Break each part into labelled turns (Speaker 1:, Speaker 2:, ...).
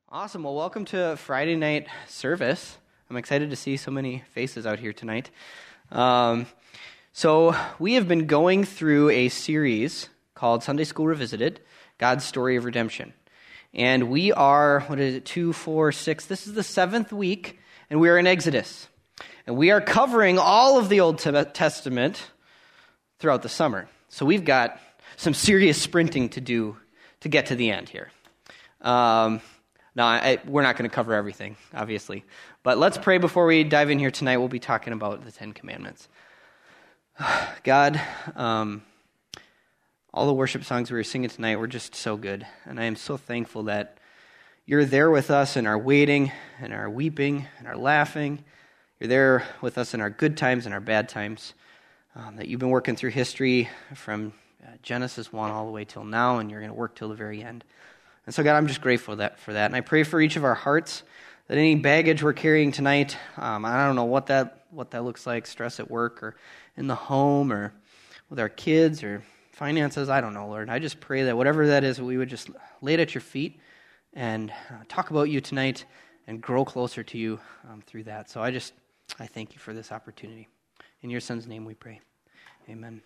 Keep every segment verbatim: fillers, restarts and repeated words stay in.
Speaker 1: Awesome. Well, welcome to Friday night service. I'm excited to see so many faces out here tonight. Um, so we have been going through a series called Sunday School Revisited, God's Story of Redemption. And we are, what is it, two, four, six, this is the seventh week, and we are in Exodus. And we are covering all of the Old Testament throughout the summer. So we've got some serious sprinting to do to get to the end here. Um... No, I, we're not going to cover everything, obviously. But let's pray before we dive in here tonight. We'll be talking about the Ten Commandments. God, um, all the worship songs we were singing tonight were just so good. And I am so thankful that you're there with us in our waiting, and our weeping, and our laughing. You're there with us in our good times and our bad times. Um, that you've been working through history from uh, Genesis one all the way till now, and you're going to work till the very end. And so, God, I'm just grateful that, for that. And I pray for each of our hearts that any baggage we're carrying tonight, um, I don't know what that what that looks like, stress at work or in the home or with our kids or finances, I don't know, Lord. I just pray that whatever that is, we would just lay it at your feet and uh, talk about you tonight and grow closer to you um, through that. So I just, I thank you for this opportunity. In your Son's name we pray. Amen.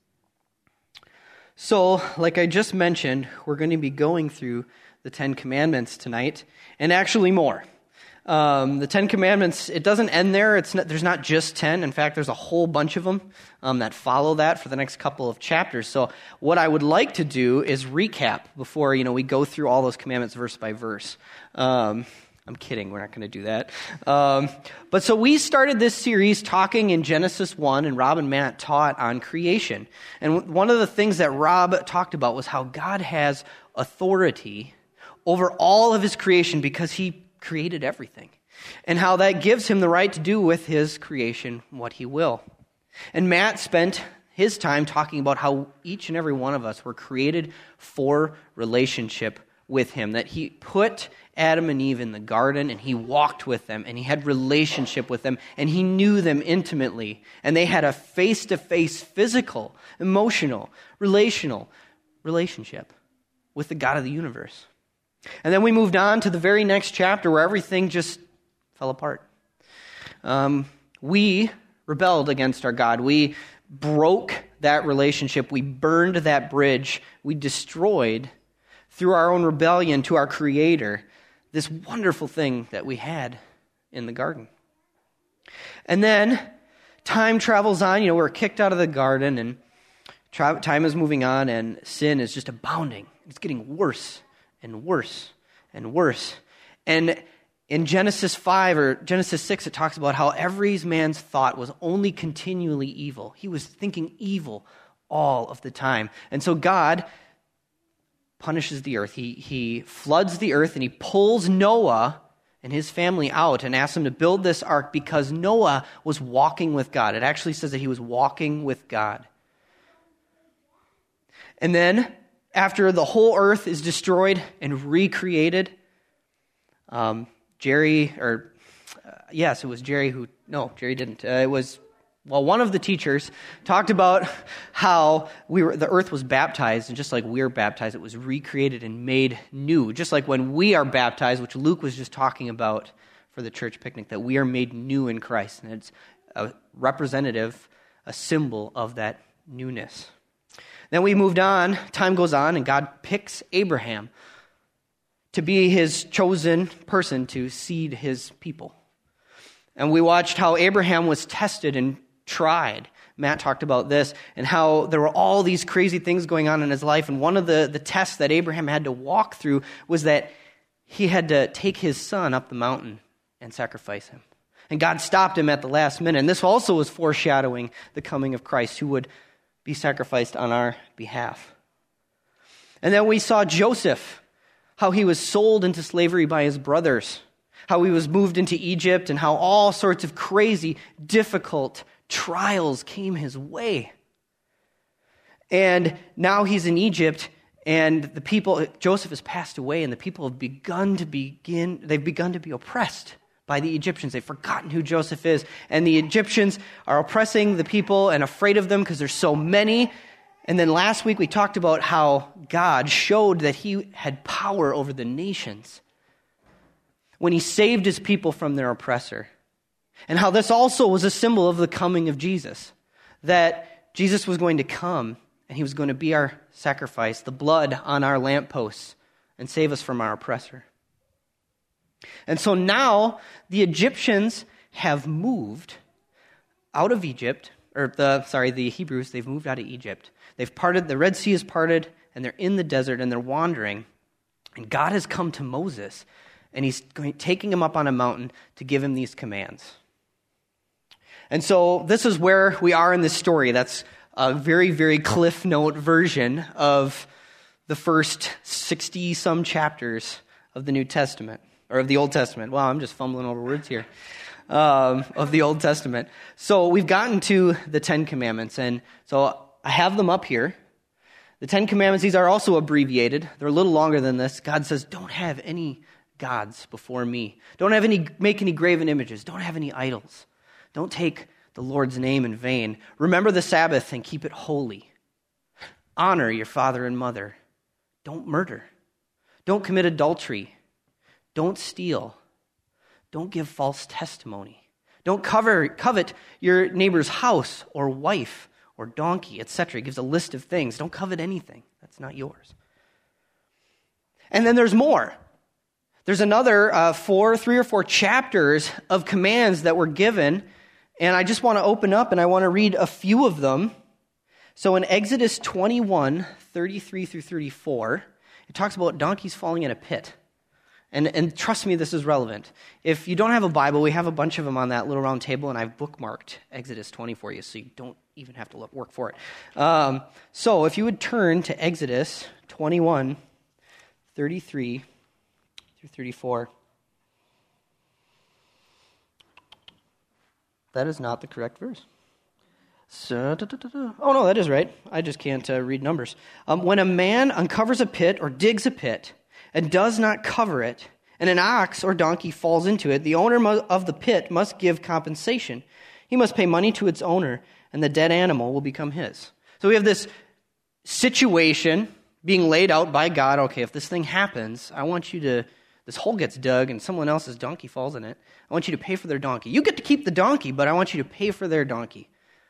Speaker 1: So, like I just mentioned, we're going to be going through the Ten Commandments tonight, and actually more. Um, the Ten Commandments, it doesn't end there. It's not, there's not just ten. In fact, there's a whole bunch of them um, that follow that for the next couple of chapters. So, what I would like to do is recap before you know we go through all those commandments verse by verse. Um, I'm kidding. We're not going to do that. Um, but so we started this series talking in Genesis one, and Rob and Matt taught on creation. And one of the things that Rob talked about was how God has authority over all of his creation because he created everything, and how that gives him the right to do with his creation what he will. And Matt spent his time talking about how each and every one of us were created for relationship with him, that he put Adam and Eve in the garden, and he walked with them, and he had relationship with them, and he knew them intimately, and they had a face-to-face physical, emotional, relational relationship with the God of the universe. And then we moved on to the very next chapter where everything just fell apart. Um, we rebelled against our God. We broke that relationship. We burned that bridge. We destroyed, through our own rebellion to our Creator, this wonderful thing that we had in the garden. And then time travels on. You know, we're kicked out of the garden, and tra- time is moving on, and sin is just abounding. It's getting worse and worse and worse. And in Genesis five or Genesis six, it talks about how every man's thought was only continually evil. He was thinking evil all of the time. And so God punishes the earth. He he floods the earth, and he pulls Noah and his family out and asks them to build this ark because Noah was walking with God. It actually says that he was walking with God. And then, after the whole earth is destroyed and recreated, um, Jerry, or uh, yes, it was Jerry who, no, Jerry didn't. Uh, it was Well, one of the teachers talked about how we were, the earth was baptized, and just like we're baptized, it was recreated and made new. Just like when we are baptized, which Luke was just talking about for the church picnic, that we are made new in Christ. And it's a representative, a symbol of that newness. Then we moved on, time goes on, and God picks Abraham to be his chosen person to seed his people. And we watched how Abraham was tested and tried. Matt talked about this, and how there were all these crazy things going on in his life. And one of the, the tests that Abraham had to walk through was that he had to take his son up the mountain and sacrifice him. And God stopped him at the last minute. And this also was foreshadowing the coming of Christ, who would be sacrificed on our behalf. And then we saw Joseph, how he was sold into slavery by his brothers, how he was moved into Egypt, and how all sorts of crazy, difficult trials came his way. And now he's in Egypt, and the people, Joseph has passed away, and the people have begun to begin, they've begun to be oppressed by the Egyptians. They've forgotten who Joseph is, and the Egyptians are oppressing the people and afraid of them because there's so many. And then last week we talked about how God showed that he had power over the nations. when he saved his people from their oppressor. And how this also was a symbol of the coming of Jesus, that Jesus was going to come and he was going to be our sacrifice, the blood on our lampposts, and save us from our oppressor. And so now the Egyptians have moved out of Egypt, or the sorry, the Hebrews, they've moved out of Egypt. They've parted, the Red Sea is parted, and they're in the desert and they're wandering. And God has come to Moses, and he's going, taking him up on a mountain to give him these commands. And so this is where we are in this story. That's a very, very Cliff Note version of the first sixty-some chapters of the New Testament, or of the Old Testament. Wow, I'm just fumbling over words here. Um, of the Old Testament. So we've gotten to the Ten Commandments, and so I have them up here. The Ten Commandments, these are also abbreviated. They're a little longer than this. God says, don't have any gods before me. Don't have any, make any graven images. Don't have any idols. Don't take the Lord's name in vain. Remember the Sabbath and keep it holy. Honor your father and mother. Don't murder. Don't commit adultery. Don't steal. Don't give false testimony. Don't cover, covet your neighbor's house or wife or donkey, et cetera. It gives a list of things. Don't covet anything that's not yours. And then there's more. There's another uh, four, three or four chapters of commands that were given, and I just want to open up and I want to read a few of them. So in Exodus twenty-one, thirty-three through thirty-four, it talks about donkeys falling in a pit. And, and trust me, this is relevant. If you don't have a Bible, we have a bunch of them on that little round table, and I've bookmarked Exodus twenty for you, so you don't even have to look, work for it. Um, so if you would turn to Exodus twenty-one, thirty-three through thirty-four. That is not the correct verse. So, da, da, da, da. Oh, no, that is right. I just can't uh, read numbers. Um, when a man uncovers a pit or digs a pit, and does not cover it, and an ox or donkey falls into it, the owner of the pit must give compensation. He must pay money to its owner, and the dead animal will become his. So we have this situation being laid out by God. Okay, if this thing happens, I want you to, this hole gets dug and someone else's donkey falls in it. I want you to pay for their donkey. You get to keep the donkey, but I want you to pay for their donkey.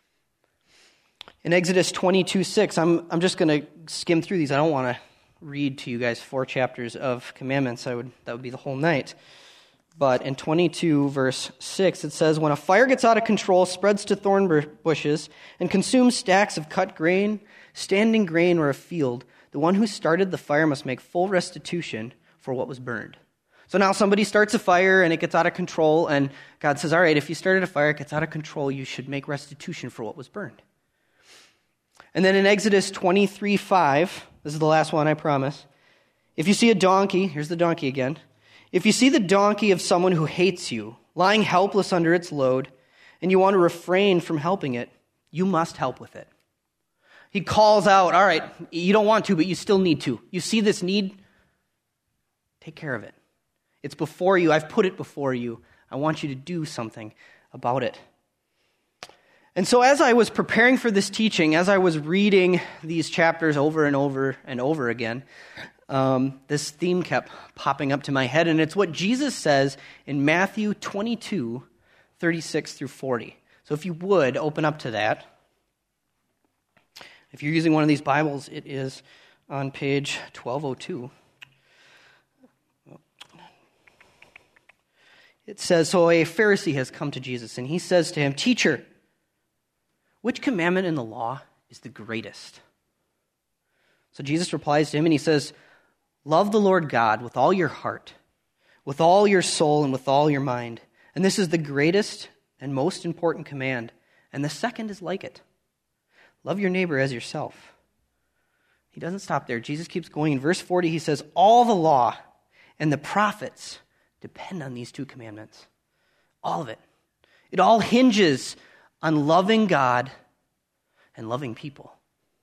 Speaker 1: In Exodus twenty-two six, I'm, I'm just going to skim through these. I don't want to read to you guys four chapters of commandments. I would that would be the whole night. But in twenty-two verse six, it says, when a fire gets out of control, spreads to thorn bushes, and consumes stacks of cut grain, standing grain, or a field, the one who started the fire must make full restitution for what was burned. So now somebody starts a fire and it gets out of control, and God says, all right, if you started a fire, it gets out of control, you should make restitution for what was burned. And then in Exodus twenty-three five, this is the last one, I promise. If you see a donkey, here's the donkey again. If you see the donkey of someone who hates you, lying helpless under its load, and you want to refrain from helping it, you must help with it. He calls out, all right, you don't want to, but you still need to. You see this need? Take care of it. It's before you. I've put it before you. I want you to do something about it. And so as I was preparing for this teaching, as I was reading these chapters over and over and over again, um, this theme kept popping up to my head, and it's what Jesus says in Matthew twenty-two, thirty-six through forty. So if you would, open up to that. If you're using one of these Bibles, it is on page twelve oh two. It says, so a Pharisee has come to Jesus, and he says to him, "Teacher, which commandment in the law is the greatest?" So Jesus replies to him and he says, "Love the Lord God with all your heart, with all your soul, and with all your mind. And this is the greatest and most important command. And the second is like it. Love your neighbor as yourself." He doesn't stop there. Jesus keeps going. In verse forty, he says, "All the law and the prophets depend on these two commandments." All of it. It all hinges on loving God and loving people.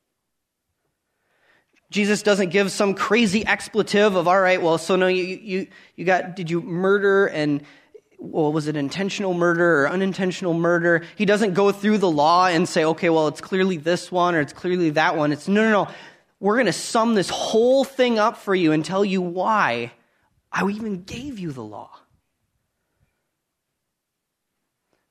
Speaker 1: Jesus doesn't give some crazy expletive of, all right, well, so no, you you you got, did you murder, and well, was it intentional murder or unintentional murder? He doesn't go through the law and say, okay, well, it's clearly this one or it's clearly that one. It's no, no, no. We're going to sum this whole thing up for you and tell you why I even gave you the law.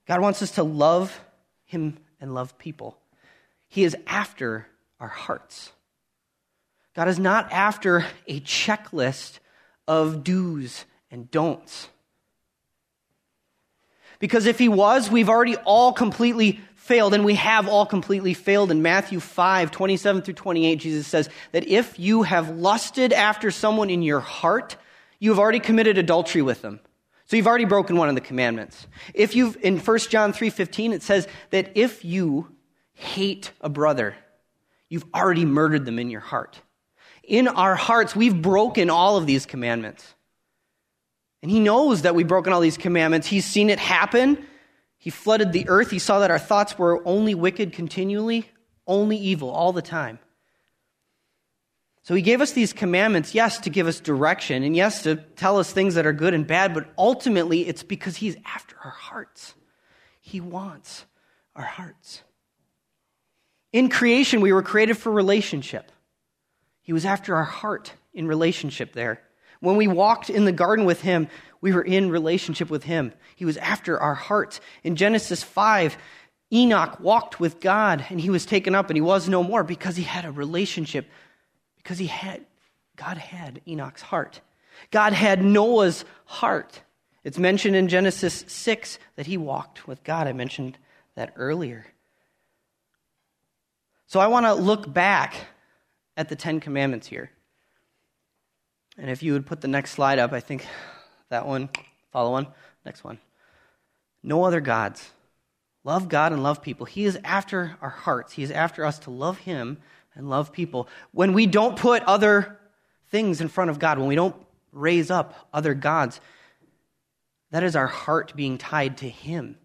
Speaker 1: God wants us to love him and love people. He is after our hearts. God is not after a checklist of do's and don'ts. Because if he was, we've already all completely failed, and we have all completely failed. In Matthew five, twenty-seven through twenty-eight, Jesus says that if you have lusted after someone in your heart, you have already committed adultery with them. So you've already broken one of the commandments. If you've, in First John three fifteen, it says that if you hate a brother, you've already murdered them in your heart. In our hearts, we've broken all of these commandments. And he knows that we've broken all these commandments. He's seen it happen. He flooded the earth. He saw that our thoughts were only wicked continually, only evil all the time. So he gave us these commandments, yes, to give us direction, and yes, to tell us things that are good and bad, but ultimately it's because he's after our hearts. He wants our hearts. In creation, we were created for relationship. He was after our heart in relationship there. When we walked in the garden with him, we were in relationship with him. He was after our hearts. In Genesis five, Enoch walked with God, and he was taken up, and he was no more because he had a relationship. Because he had, God had Enoch's heart. God had Noah's heart. It's mentioned in Genesis six that he walked with God. I mentioned that earlier. So I want to look back at the Ten Commandments here. And if you would put the next slide up, I think that one, follow one, next one. No other gods. Love God and love people. He is after our hearts. He is after us to love him and love people. When we don't put other things in front of God, when we don't raise up other gods, that is our heart being tied to him.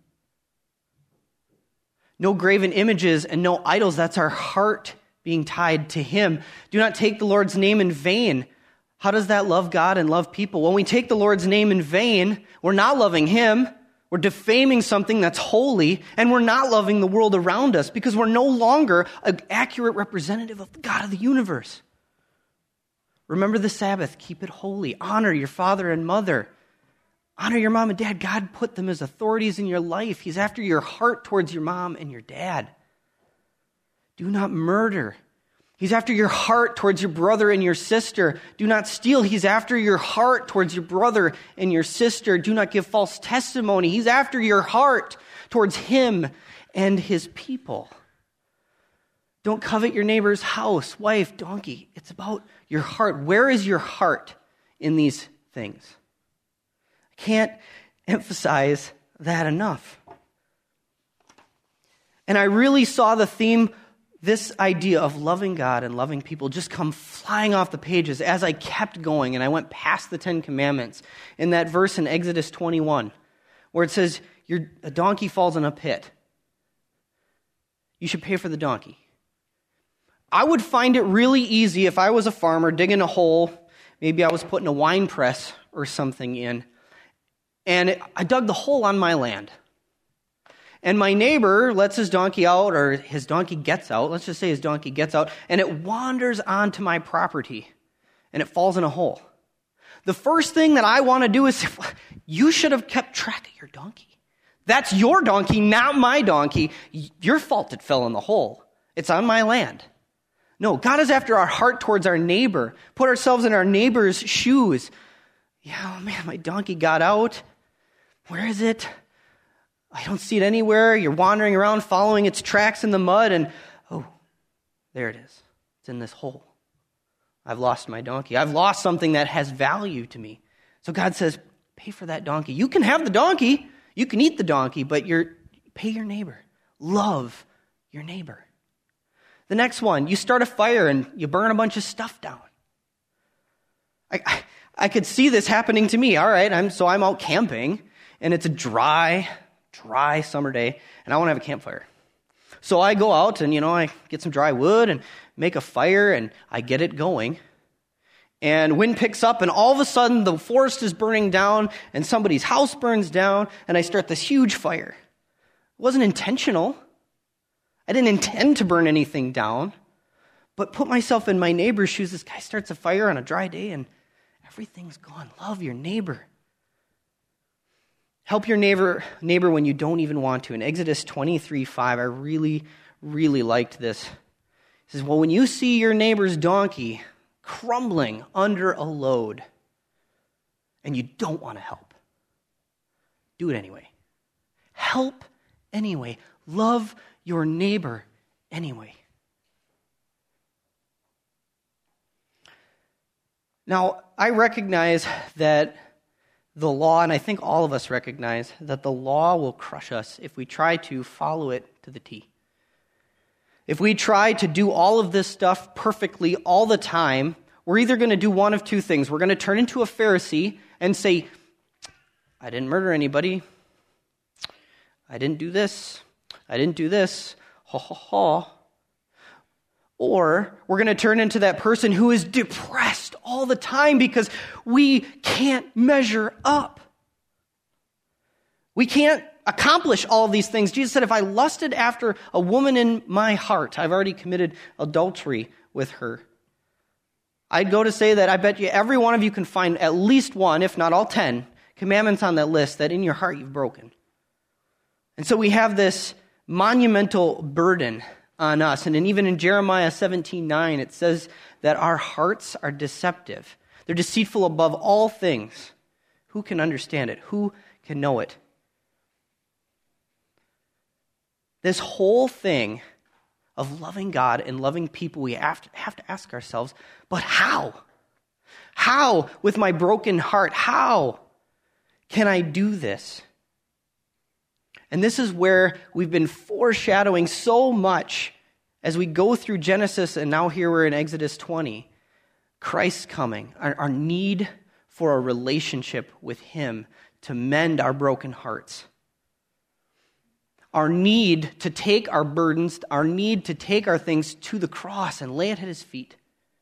Speaker 1: No graven images and no idols, that's our heart being tied to him. Do not take the Lord's name in vain. How does that love God and love people? When we take the Lord's name in vain, we're not loving him. We're defaming something that's holy, and we're not loving the world around us because we're no longer an accurate representative of the God of the universe. Remember the Sabbath. Keep it holy. Honor your father and mother. Honor your mom and dad. God put them as authorities in your life. He's after your heart towards your mom and your dad. Do not murder. He's after your heart towards your brother and your sister. Do not steal. He's after your heart towards your brother and your sister. Do not give false testimony. He's after your heart towards him and his people. Don't covet your neighbor's house, wife, donkey. It's about your heart. Where is your heart in these things? I can't emphasize that enough. And I really saw the theme, this idea of loving God and loving people, just come flying off the pages as I kept going and I went past the Ten Commandments in that verse in Exodus twenty-one where it says, Your, a donkey falls in a pit. You should pay for the donkey. I would find it really easy if I was a farmer digging a hole, maybe I was putting a wine press or something in, and it, I dug the hole on my land. And my neighbor lets his donkey out, or his donkey gets out. Let's just say his donkey gets out, and it wanders onto my property, and it falls in a hole. The first thing that I want to do is say, you should have kept track of your donkey. That's your donkey, not my donkey. Your fault it fell in the hole. It's on my land. No, God is after our heart towards our neighbor. Put ourselves in our neighbor's shoes. Yeah, oh man, my donkey got out. Where is it? I don't see it anywhere. You're wandering around following its tracks in the mud, and oh, there it is. It's in this hole. I've lost my donkey. I've lost something that has value to me. So God says, pay for that donkey. You can have the donkey. You can eat the donkey, but you're, pay your neighbor. Love your neighbor. The next one, you start a fire and you burn a bunch of stuff down. I, I, I could see this happening to me. All right, I'm so I'm out camping, and it's a dry, dry summer day, and I want to have a campfire. So I go out and, you know, I get some dry wood and make a fire, and I get it going. And wind picks up, and all of a sudden the forest is burning down, and somebody's house burns down, and I start this huge fire. It wasn't intentional. I didn't intend to burn anything down, but put myself in my neighbor's shoes. This guy starts a fire on a dry day, and everything's gone. Love your neighbor. Help your neighbor neighbor when you don't even want to. In Exodus twenty-three five, I really, really liked this. It says, well, when you see your neighbor's donkey crumbling under a load and you don't want to help, do it anyway. Help anyway. Love your neighbor anyway. Now, I recognize that the law, and I think all of us recognize, that the law will crush us if we try to follow it to the T. If we try to do all of this stuff perfectly all the time, we're either going to do one of two things. We're going to turn into a Pharisee and say, I didn't murder anybody. I didn't do this. I didn't do this. Ha ha ha. Or we're going to turn into that person who is depressed all the time because we can't measure up. We can't accomplish all of these things. Jesus said, if I lusted after a woman in my heart, I've already committed adultery with her. I'd go to say that I bet you every one of you can find at least one, if not all ten, commandments on that list that in your heart you've broken. And so we have this monumental burden on us. And then even in Jeremiah seventeen nine, it says that our hearts are deceptive. They're deceitful above all things. Who can understand it? Who can know it? This whole thing of loving God and loving people, we have to, have to ask ourselves, but how? How, with my broken heart, how can I do this? And this is where we've been foreshadowing so much as we go through Genesis, and now here we're in Exodus twenty. Christ's coming, our, our need for a relationship with Him to mend our broken hearts. Our need to take our burdens, our need to take our things to the cross and lay it at His feet.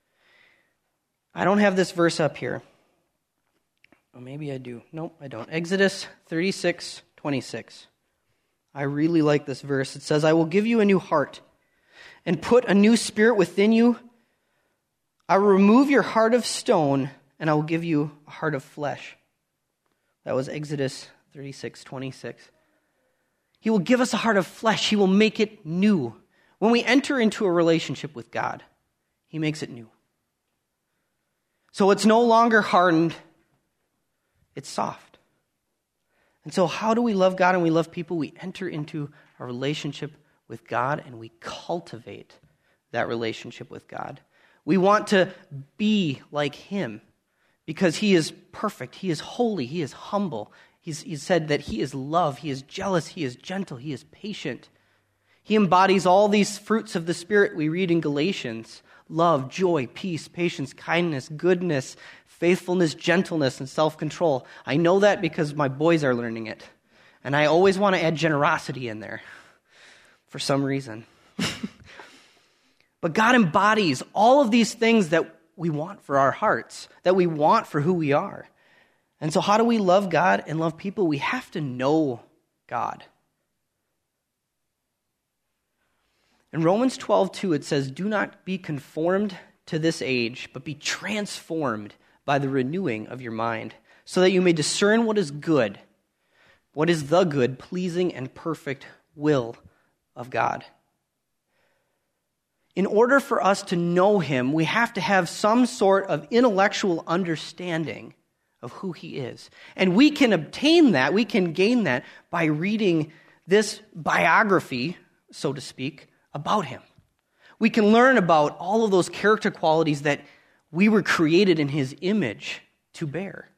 Speaker 1: I don't have this verse up here. Or maybe I do. Nope, I don't. Exodus thirty-six twenty-six. I really like this verse. It says, I will give you a new heart and put a new spirit within you. I will remove your heart of stone and I will give you a heart of flesh. That was Exodus thirty-six twenty-six. He will give us a heart of flesh. He will make it new. When we enter into a relationship with God, He makes it new. So it's no longer hardened. It's soft. And so how do we love God and we love people? We enter into a relationship with God and we cultivate that relationship with God. We want to be like Him because He is perfect. He is holy. He is humble. He's, he's said that He is love. He is jealous. He is gentle. He is patient. He embodies all these fruits of the Spirit we read in Galatians. Love, joy, peace, patience, kindness, goodness, faithfulness, gentleness, and self-control. I know that because my boys are learning it. And I always want to add generosity in there for some reason. But God embodies all of these things that we want for our hearts, that we want for who we are. And so how do we love God and love people? We have to know God. In Romans twelve two, it says, do not be conformed to this age, but be transformed by the renewing of your mind, so that you may discern what is good, what is the good, pleasing, and perfect will of God. In order for us to know Him, we have to have some sort of intellectual understanding of who He is. And we can obtain that, we can gain that by reading this biography, so to speak, about Him. We can learn about all of those character qualities that we were created in His image to bear.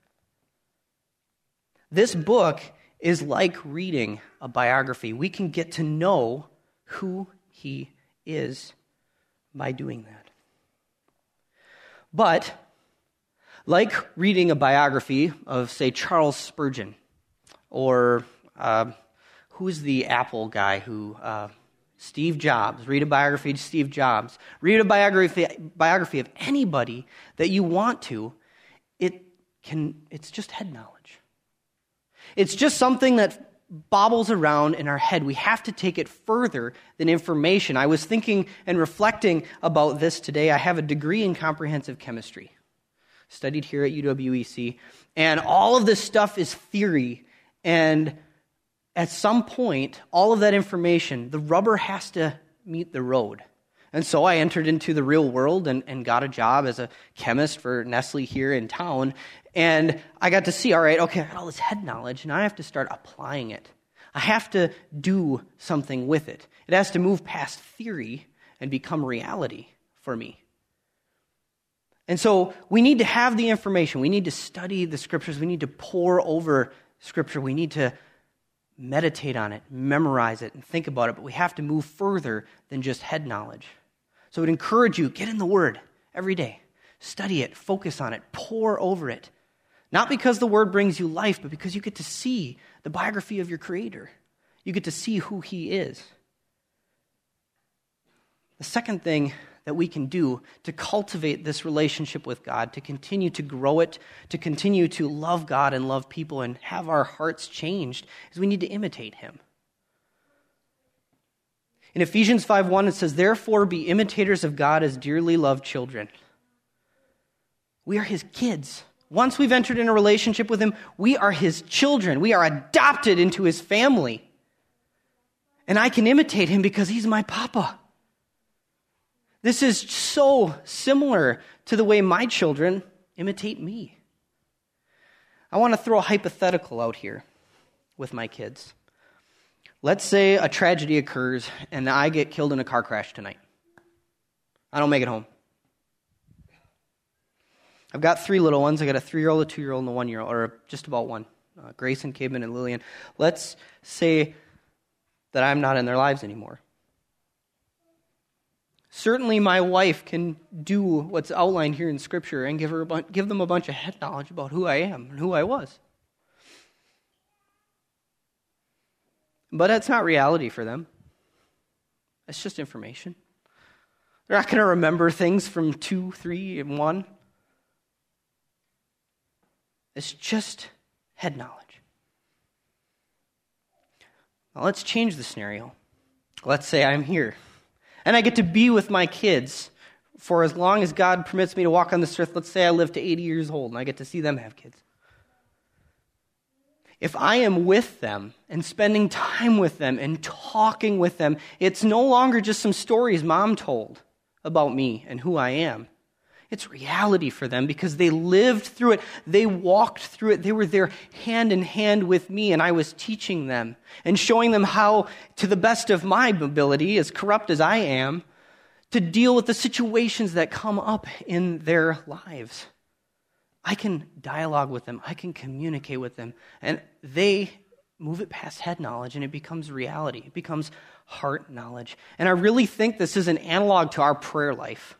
Speaker 1: This book is like reading a biography. We can get to know who He is by doing that. But, like reading a biography of, say, Charles Spurgeon, or uh, who's the Apple guy who... Uh, Steve Jobs. Read a biography of Steve Jobs. Read a biography biography of anybody that you want to. It can. It's just head knowledge. It's just something that bobbles around in our head. We have to take it further than information. I was thinking and reflecting about this today. I have a degree in comprehensive chemistry, studied here at U W E C, and all of this stuff is theory And at some point, all of that information, the rubber has to meet the road. And so I entered into the real world and, and got a job as a chemist for Nestle here in town. And I got to see, all right, okay, I got all this head knowledge, and I have to start applying it. I have to do something with it. It has to move past theory and become reality for me. And so we need to have the information. We need to study the scriptures. We need to pore over scripture. We need to meditate on it, memorize it, and think about it. But we have to move further than just head knowledge. So I would encourage you, get in the Word every day. Study it, focus on it, pore over it. Not because the Word brings you life, but because you get to see the biography of your Creator. You get to see who He is. The second thing that we can do to cultivate this relationship with God, to continue to grow it, to continue to love God and love people and have our hearts changed, is we need to imitate Him. In Ephesians five one, it says, "Therefore be imitators of God as dearly loved children." We are His kids. Once we've entered in a relationship with Him, we are His children. We are adopted into His family. And I can imitate Him because He's my papa. This is so similar to the way my children imitate me. I want to throw a hypothetical out here with my kids. Let's say a tragedy occurs and I get killed in a car crash tonight. I don't make it home. I've got three little ones. I got a three-year-old, a two-year-old, and a one-year-old, or just about one. Uh, Grayson, Caben, and Lillian. Let's say that I'm not in their lives anymore. Certainly my wife can do what's outlined here in Scripture and give her a bu- give them a bunch of head knowledge about who I am and who I was. But that's not reality for them. It's just information. They're not going to remember things from two, three, and one. It's just head knowledge. Now let's change the scenario. Let's say I'm here, and I get to be with my kids for as long as God permits me to walk on this earth. Let's say I live to eighty years old, and I get to see them have kids. If I am with them and spending time with them and talking with them, it's no longer just some stories mom told about me and who I am. It's reality for them because they lived through it. They walked through it. They were there hand in hand with me, and I was teaching them and showing them how, to the best of my ability, as corrupt as I am, to deal with the situations that come up in their lives. I can dialogue with them. I can communicate with them. And they move it past head knowledge, and it becomes reality. It becomes heart knowledge. And I really think this is an analog to our prayer life.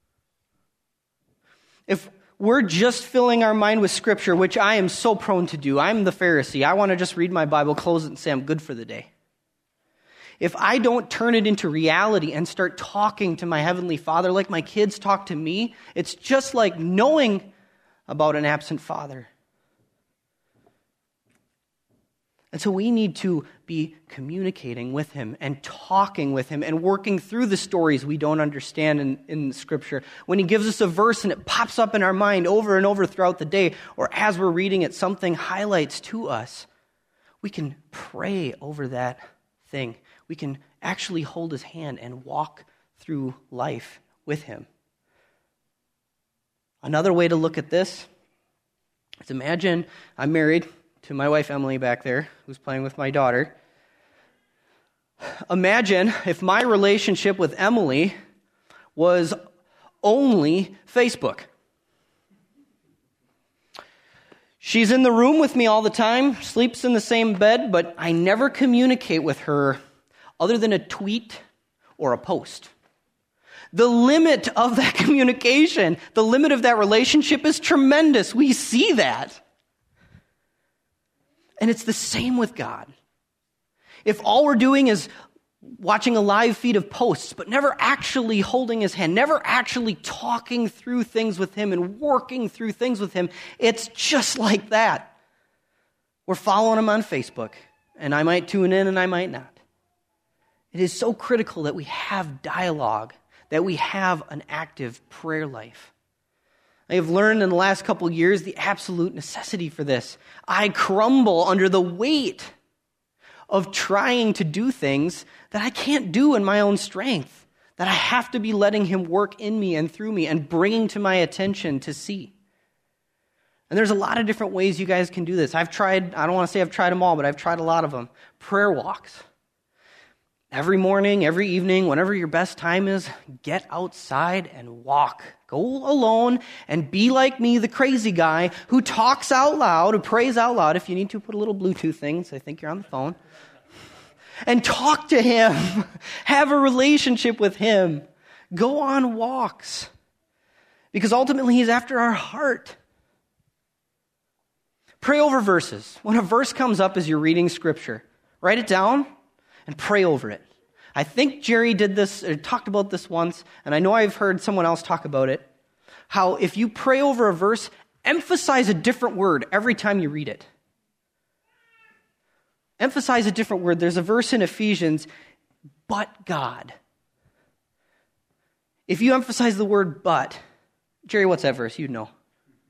Speaker 1: If we're just filling our mind with Scripture, which I am so prone to do, I'm the Pharisee. I want to just read my Bible, close it, and say I'm good for the day. If I don't turn it into reality and start talking to my Heavenly Father like my kids talk to me, it's just like knowing about an absent father. And so we need to be communicating with Him and talking with Him and working through the stories we don't understand in, in Scripture. When He gives us a verse and it pops up in our mind over and over throughout the day, or as we're reading it, something highlights to us, we can pray over that thing. We can actually hold His hand and walk through life with Him. Another way to look at this is, imagine I'm married to my wife Emily back there, who's playing with my daughter. Imagine if my relationship with Emily was only Facebook. She's in the room with me all the time, sleeps in the same bed, but I never communicate with her other than a tweet or a post. The limit of that communication, the limit of that relationship is tremendous. We see that. And it's the same with God. If all we're doing is watching a live feed of posts, but never actually holding His hand, never actually talking through things with Him and working through things with Him, it's just like that. We're following Him on Facebook, and I might tune in and I might not. It is so critical that we have dialogue, that we have an active prayer life. I have learned in the last couple years the absolute necessity for this. I crumble under the weight of trying to do things that I can't do in my own strength, that I have to be letting him work in me and through me and bringing to my attention to see. And there's a lot of different ways you guys can do this. I've tried, I don't want to say I've tried them all, but I've tried a lot of them. Prayer walks. Every morning, every evening, whenever your best time is, get outside and walk. Go alone and be like me, the crazy guy who talks out loud, who prays out loud. If you need to, put a little Bluetooth thing, so I think you're on the phone. And talk to him. Have a relationship with him. Go on walks. Because ultimately, he's after our heart. Pray over verses. When a verse comes up as you're reading Scripture, write it down and pray over it. I think Jerry did this, or talked about this once, and I know I've heard someone else talk about it, how if you pray over a verse, emphasize a different word every time you read it. Emphasize a different word. There's a verse in Ephesians, but God. If you emphasize the word but, Jerry, what's that verse? You'd know.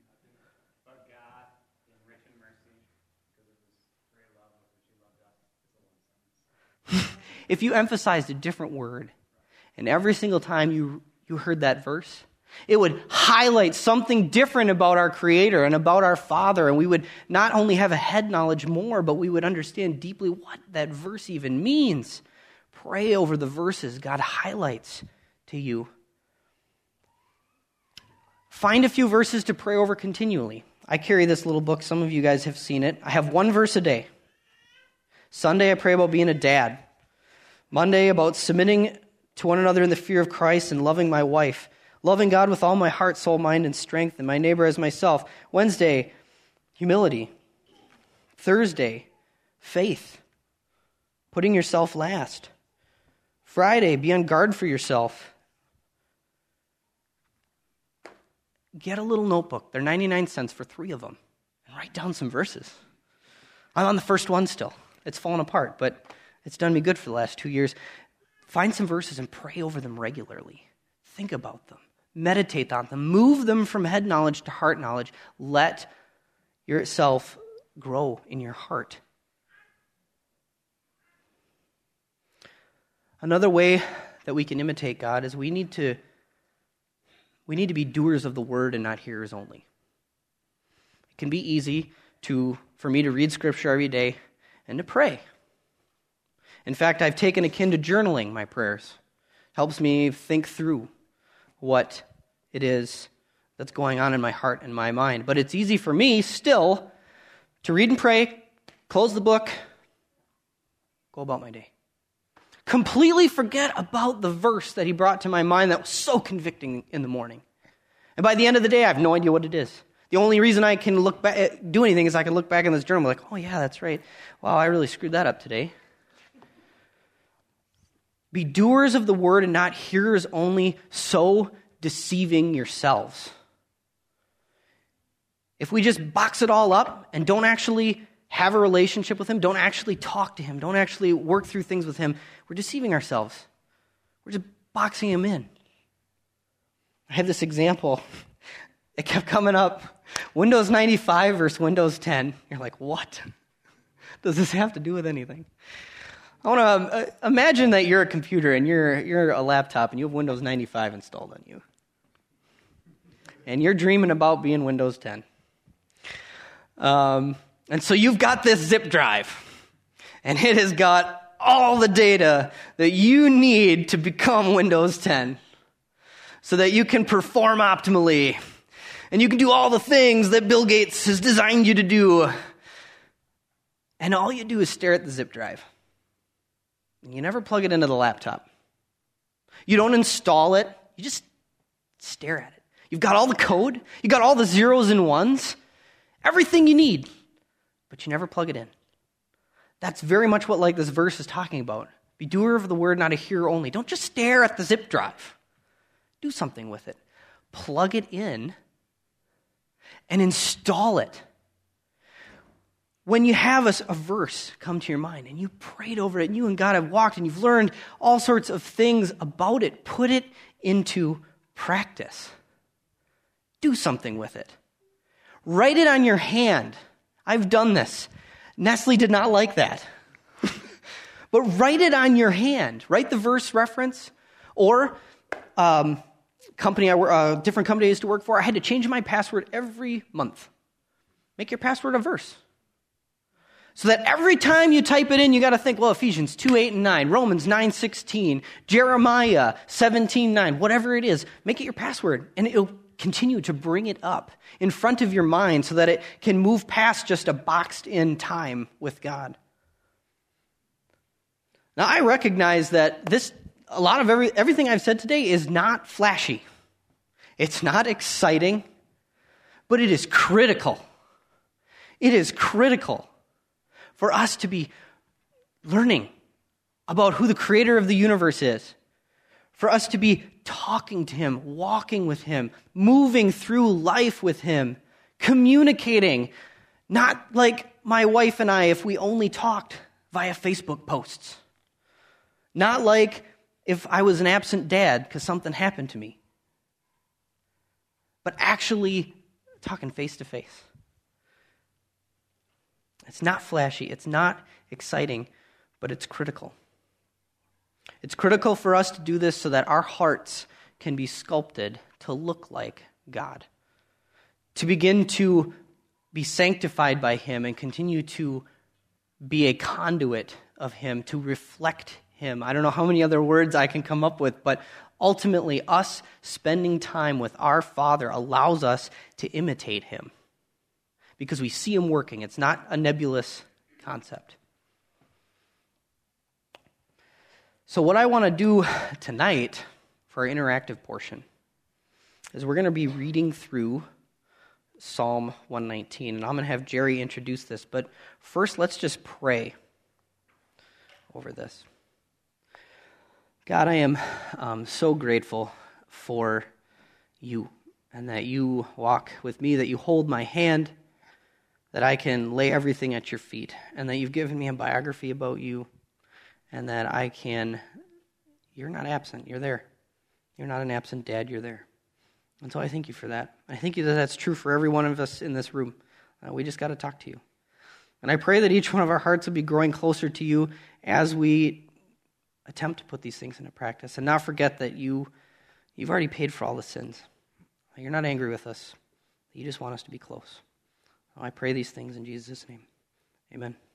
Speaker 1: If you emphasized a different word, and every single time you, you heard that verse, it would highlight something different about our Creator and about our Father, and we would not only have a head knowledge more, but we would understand deeply what that verse even means. Pray over the verses God highlights to you. Find a few verses to pray over continually. I carry this little book. Some of you guys have seen it. I have one verse a day. Sunday, I pray about being a dad. Monday, about submitting to one another in the fear of Christ and loving my wife. Loving God with all my heart, soul, mind, and strength, and my neighbor as myself. Wednesday, humility. Thursday, faith. Putting yourself last. Friday, be on guard for yourself. Get a little notebook. They're ninety-nine cents for three of them. And write down some verses. I'm on the first one still. It's fallen apart, but it's done me good for the last two years. Find some verses and pray over them regularly. Think about them. Meditate on them. Move them from head knowledge to heart knowledge. Let yourself grow in your heart. Another way that we can imitate God is we need to we need to be doers of the word and not hearers only. It can be easy to for me to read Scripture every day and to pray. In fact, I've taken akin to journaling my prayers. It helps me think through what it is that's going on in my heart and my mind. But it's easy for me still to read and pray, close the book, go about my day. Completely forget about the verse that he brought to my mind that was so convicting in the morning. And by the end of the day, I have no idea what it is. The only reason I can look back, do anything is I can look back in this journal and be like, oh yeah, that's right. Wow, I really screwed that up today. Be doers of the word and not hearers only, so deceiving yourselves. If we just box it all up and don't actually have a relationship with him, don't actually talk to him, don't actually work through things with him, we're deceiving ourselves. We're just boxing him in. I have this example. It kept coming up. Windows ninety-five versus Windows ten. You're like, what? Does this have to do with anything? I want to uh, imagine that you're a computer and you're you're a laptop and you have Windows ninety-five installed on you. And you're dreaming about being Windows ten. Um, and so you've got this zip drive. And it has got all the data that you need to become Windows ten. So that you can perform optimally. And you can do all the things that Bill Gates has designed you to do. And all you do is stare at the zip drive. And you never plug it into the laptop. You don't install it. You just stare at it. You've got all the code. You've got all the zeros and ones. Everything you need. But you never plug it in. That's very much what like this verse is talking about. Be doer of the word, not a hearer only. Don't just stare at the zip drive. Do something with it. Plug it in and install it. When you have a, a verse come to your mind and you prayed over it and you and God have walked and you've learned all sorts of things about it, put it into practice. Do something with it. Write it on your hand. I've done this. Nestle did not like that. But write it on your hand. Write the verse reference. Or, um, company I work, uh, different company I used to work for, I had to change my password every month. Make your password a verse. So that every time you type it in, you got to think, well, Ephesians two, eight, and nine, Romans nine, sixteen, Jeremiah seventeen, nine, whatever it is, make it your password, and it'll continue to bring it up in front of your mind so that it can move past just a boxed-in time with God. Now, I recognize that this, a lot of every, everything I've said today is not flashy. It's not exciting, but it is critical. It is critical for us to be learning about who the creator of the universe is, for us to be talking to him, walking with him, moving through life with him, communicating, not like my wife and I if we only talked via Facebook posts, not like if I was an absent dad because something happened to me, but actually talking face to face. It's not flashy, it's not exciting, but it's critical. It's critical for us to do this so that our hearts can be sculpted to look like God, to begin to be sanctified by him and continue to be a conduit of him, to reflect him. I don't know how many other words I can come up with, but ultimately us spending time with our Father allows us to imitate him because we see him working. It's not a nebulous concept. So what I want to do tonight for our interactive portion is we're going to be reading through Psalm one nineteen, and I'm going to have Jerry introduce this, but first let's just pray over this. God, I am um, so grateful for you and that you walk with me, that you hold my hand, that I can lay everything at your feet, and that you've given me a biography about you, and that I can, you're not absent, you're there. You're not an absent dad, you're there. And so I thank you for that. I thank you that that's true for every one of us in this room. Uh, we just got to talk to you. And I pray that each one of our hearts will be growing closer to you as we attempt to put these things into practice, and not forget that you, you've already paid for all the sins. You're not angry with us. You just want us to be close. I pray these things in Jesus' name. Amen.